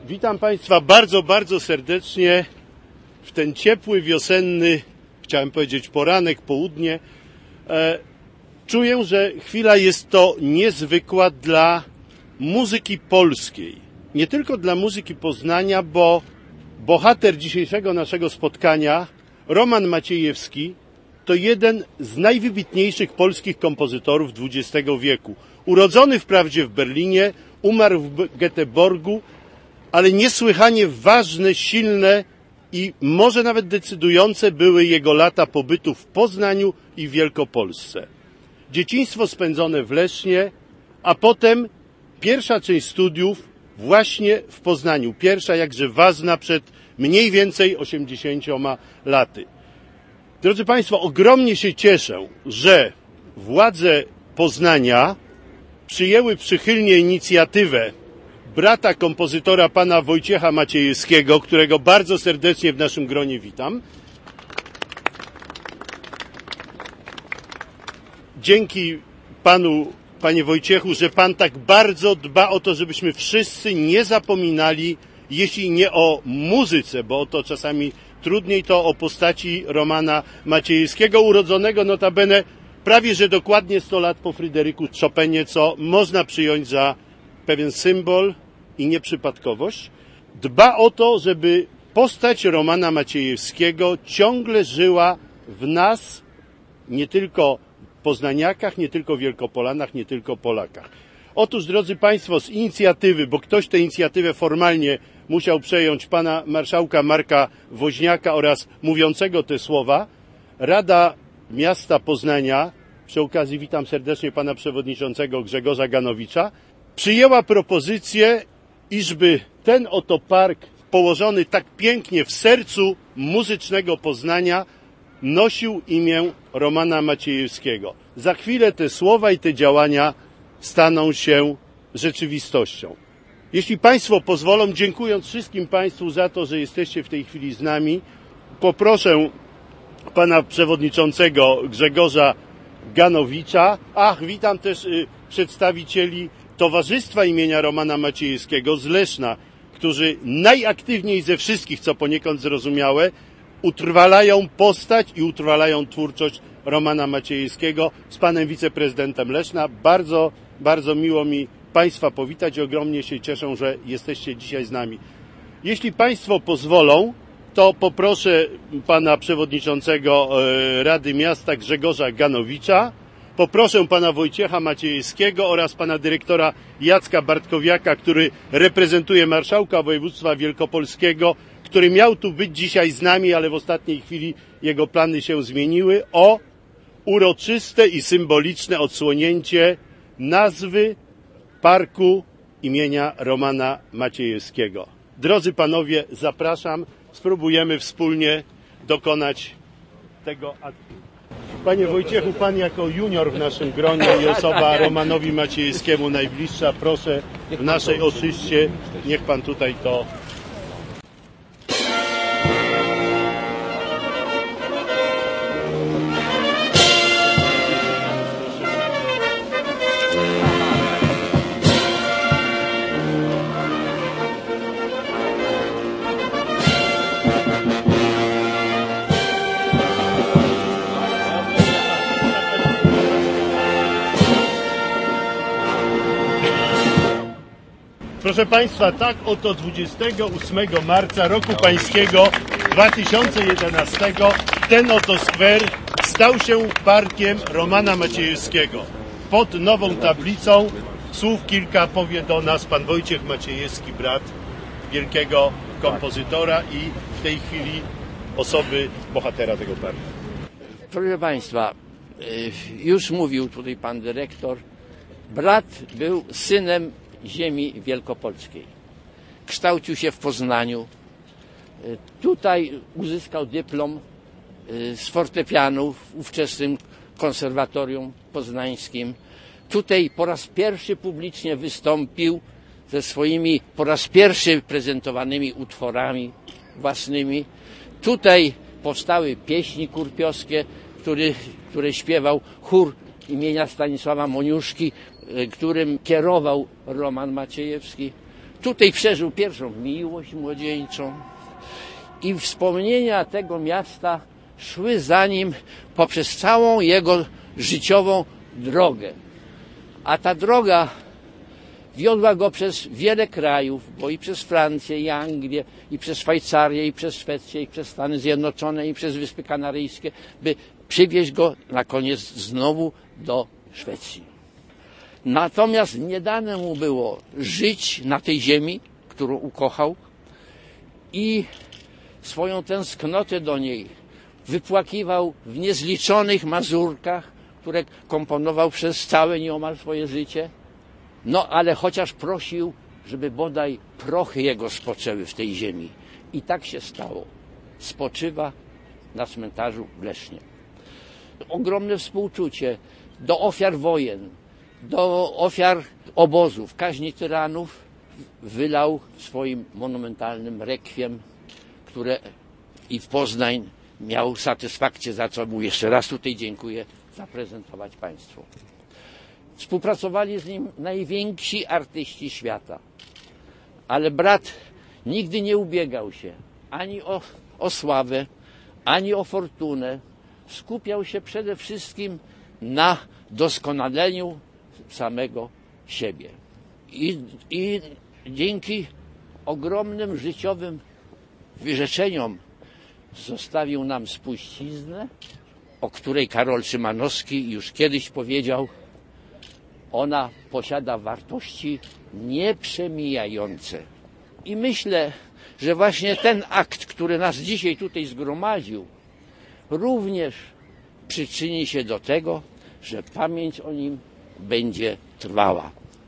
Witam Państwa bardzo, bardzo serdecznie w ten ciepły, wiosenny, chciałem powiedzieć poranek, południe. Czuję, że chwila jest to niezwykła dla muzyki polskiej. Nie tylko dla muzyki Poznania, bo bohater dzisiejszego naszego spotkania, Roman Maciejewski, to jeden z najwybitniejszych polskich kompozytorów XX wieku. Urodzony wprawdzie w Berlinie, umarł w Göteborgu, ale niesłychanie ważne, silne i może nawet decydujące były jego lata pobytu w Poznaniu i w Wielkopolsce. Dzieciństwo spędzone w Lesznie, a potem pierwsza część studiów właśnie w Poznaniu. Pierwsza, jakże ważna, przed mniej więcej 80 laty. Drodzy Państwo, ogromnie się cieszę, że władze Poznania przyjęły przychylnie inicjatywę brata kompozytora, pana Wojciecha Maciejewskiego, którego bardzo serdecznie w naszym gronie witam. Dzięki panu, panie Wojciechu, że pan tak bardzo dba o to, żebyśmy wszyscy nie zapominali, jeśli nie o muzyce, bo o to czasami trudniej, to o postaci Romana Maciejewskiego, urodzonego notabene prawie że dokładnie 100 lat po Fryderyku Chopinie, co można przyjąć za pewien symbol i nieprzypadkowość. Dba o to, żeby postać Romana Maciejewskiego ciągle żyła w nas, nie tylko poznaniakach, nie tylko wielkopolanach, nie tylko Polakach. Otóż, drodzy Państwo, z inicjatywy, bo ktoś tę inicjatywę formalnie musiał przejąć, pana marszałka Marka Woźniaka oraz mówiącego te słowa, Rada Miasta Poznania, przy okazji witam serdecznie pana przewodniczącego Grzegorza Ganowicza, przyjęła propozycję, iżby ten oto park położony tak pięknie w sercu muzycznego Poznania nosił imię Romana Maciejewskiego. Za chwilę te słowa i te działania staną się rzeczywistością. Jeśli Państwo pozwolą, dziękując wszystkim Państwu za to, że jesteście w tej chwili z nami, poproszę pana przewodniczącego Grzegorza Ganowicza. Witam też przedstawicieli Towarzystwa imienia Romana Maciejewskiego z Leszna, którzy najaktywniej ze wszystkich, co poniekąd zrozumiałe, utrwalają postać i utrwalają twórczość Romana Maciejewskiego. Z panem wiceprezydentem Leszna bardzo, bardzo miło mi Państwa powitać. Ogromnie się cieszę, że jesteście dzisiaj z nami. Jeśli Państwo pozwolą, to poproszę pana przewodniczącego Rady Miasta Grzegorza Ganowicza, poproszę pana Wojciecha Maciejewskiego oraz pana dyrektora Jacka Bartkowiaka, który reprezentuje marszałka województwa wielkopolskiego, który miał tu być dzisiaj z nami, ale w ostatniej chwili jego plany się zmieniły, o uroczyste i symboliczne odsłonięcie nazwy parku imienia Romana Maciejewskiego. Drodzy panowie, zapraszam, spróbujemy wspólnie dokonać tego aktu. Panie Wojciechu, pan jako junior w naszym gronie i osoba Romanowi Maciejewskiemu najbliższa, proszę w naszej oczyście, niech pan tutaj to... Proszę Państwa, tak oto 28 marca roku pańskiego 2011 ten oto skwer stał się parkiem Romana Maciejewskiego. Pod nową tablicą słów kilka powie do nas pan Wojciech Maciejewski, brat wielkiego kompozytora i w tej chwili osoby bohatera tego parku. Proszę Państwa, już mówił tutaj pan dyrektor, brat był synem ziemi wielkopolskiej. Kształcił się w Poznaniu. Tutaj uzyskał dyplom z fortepianu w ówczesnym konserwatorium poznańskim. Tutaj po raz pierwszy publicznie wystąpił ze swoimi po raz pierwszy prezentowanymi utworami własnymi. Tutaj powstały pieśni kurpiowskie, które śpiewał chór imienia Stanisława Moniuszki, którym kierował Roman Maciejewski. Tutaj przeżył pierwszą miłość młodzieńczą i wspomnienia tego miasta szły za nim poprzez całą jego życiową drogę. A ta droga wiodła go przez wiele krajów, bo i przez Francję, i Anglię, i przez Szwajcarię, i przez Szwecję, i przez Stany Zjednoczone, i przez Wyspy Kanaryjskie, by przywieźć go na koniec znowu do Szwecji. Natomiast nie dane mu było żyć na tej ziemi, którą ukochał, i swoją tęsknotę do niej wypłakiwał w niezliczonych mazurkach, które komponował przez całe nieomal swoje życie. No ale chociaż prosił, żeby bodaj prochy jego spoczęły w tej ziemi. I tak się stało. Spoczywa na cmentarzu w Lesznie. Ogromne współczucie do ofiar wojen, do ofiar obozów, kaźni tyranów wylał w swoim monumentalnym rekwiem, które i w Poznań miał satysfakcję, za co mu jeszcze raz tutaj dziękuję, zaprezentować Państwu. Współpracowali z nim najwięksi artyści świata, ale brat nigdy nie ubiegał się ani o sławę, ani o fortunę. Skupiał się przede wszystkim na doskonaleniu samego siebie. I dzięki ogromnym życiowym wyrzeczeniom zostawił nam spuściznę, o której Karol Szymanowski już kiedyś powiedział: ona posiada wartości nieprzemijające. I myślę, że właśnie ten akt, który nas dzisiaj tutaj zgromadził, również przyczyni się do tego, że pamięć o nim będzie trwała.